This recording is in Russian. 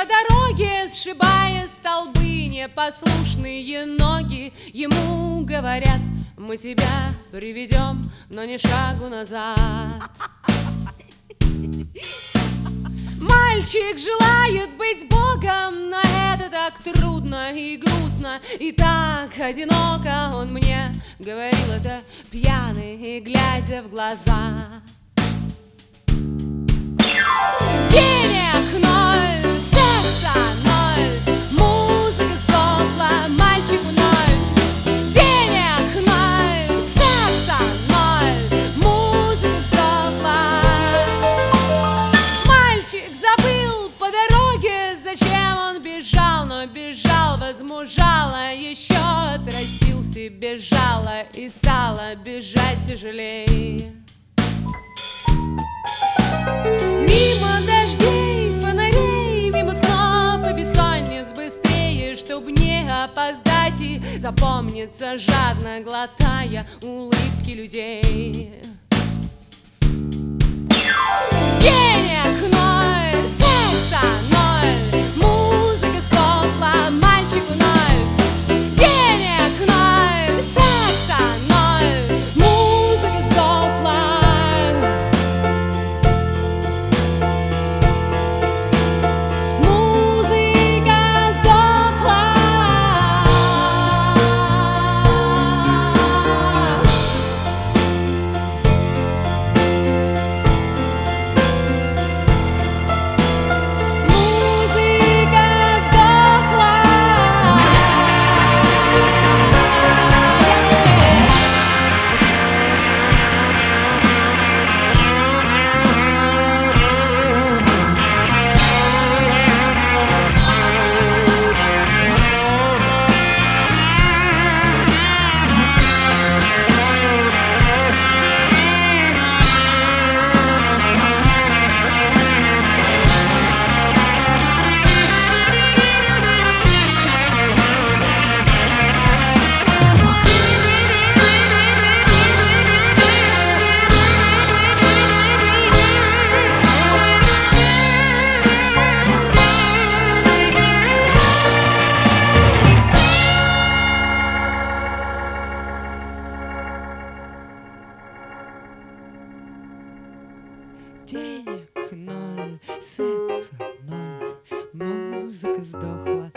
дороге, сшибая столбы, непослушные ноги ему говорят: мы тебя приведем, но ни шагу назад. Мальчик желает быть Богом, но это так трудно и грустно, и так одиноко. Он мне говорил это пьяный и глядя в глаза. Денег ноль, секса ноль, музыка сдохла, мальчику ноль. Денег ноль, секса ноль, музыка сдохла. Мальчик забыл по дороге, зачем он бежал, но бежал возмужало, еще отрастил себе жало и стало бежать тяжелее. Мимо дождей, фонарей, мимо снов и бессонниц быстрее, чтоб не опоздать и запомниться, жадно глотая улыбки людей. Денег ноль, секса ноль, музыка сдохла, мальчику ноль. Денег ноль, секса ноль, музыка сдохла. Денег ноль, секса ноль, музыка сдохла,